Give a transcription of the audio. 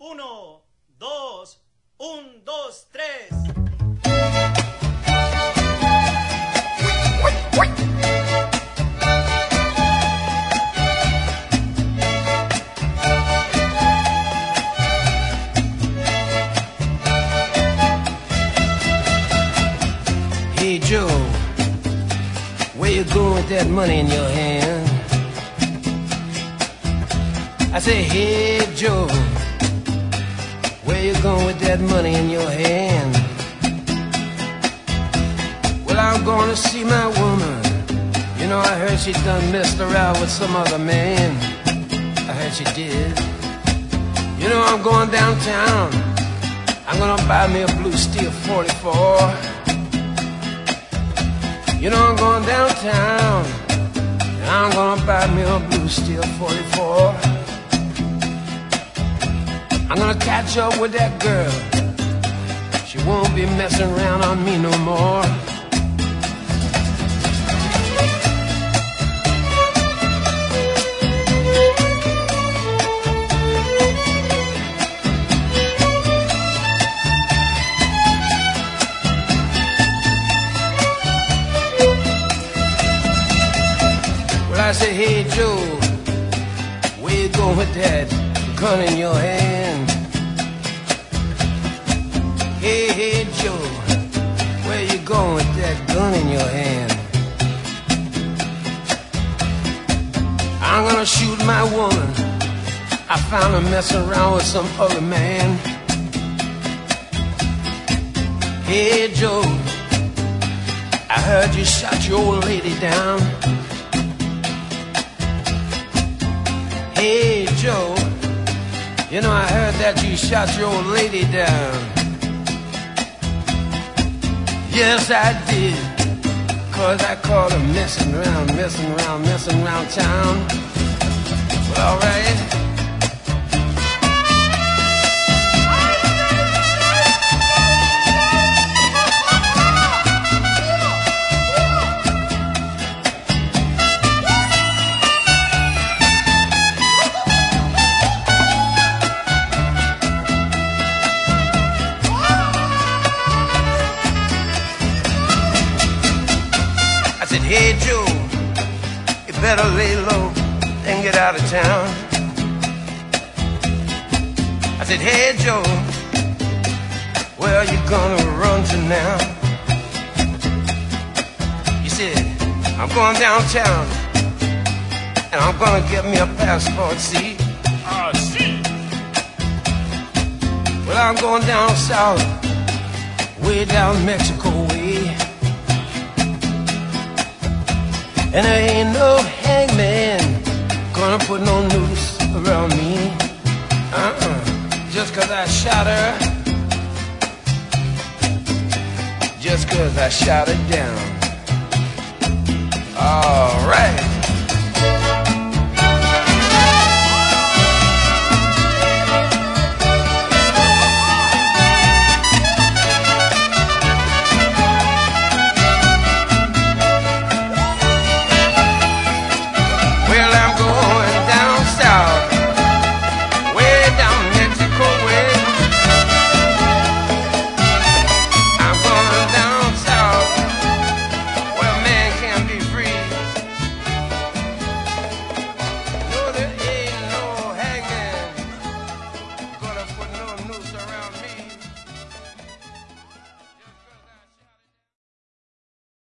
Uno, dos, un, dos, tres. Hey Joe, where you going with that money in your hand? I say, hey Joe, where you going with that money in your hand? Well, I'm going to see my woman. You know, I heard she done messed around with some other man. I heard she did. You know, I'm going downtown. I'm gonna buy me a blue steel 44. You know, I'm going downtown, and I'm gonna buy me a blue steel 44. I'm gonna catch up with that girl. She won't be messing around on me no more. I say, hey Joe, where you going with that gun in your hand? Hey Joe, where you going with that gun in your hand? I'm gonna shoot my woman. I found her messing around with some other man. Hey Joe, I heard you shot your old lady down. Hey Joe, you know, I heard that you shot your old lady down. Yes, I did, 'cause I caught her messing around town. Well, alright. Hey Joe, you better lay low and get out of town. I said, hey Joe, where are you gonna run to now? He said, I'm going downtown, and I'm gonna get me a passport, see? See. Well, I'm going down south, way down Mexico way. And there ain't no hangman gonna put no noose around me. Just 'cause I shot her. Just 'cause I shot her down. All right.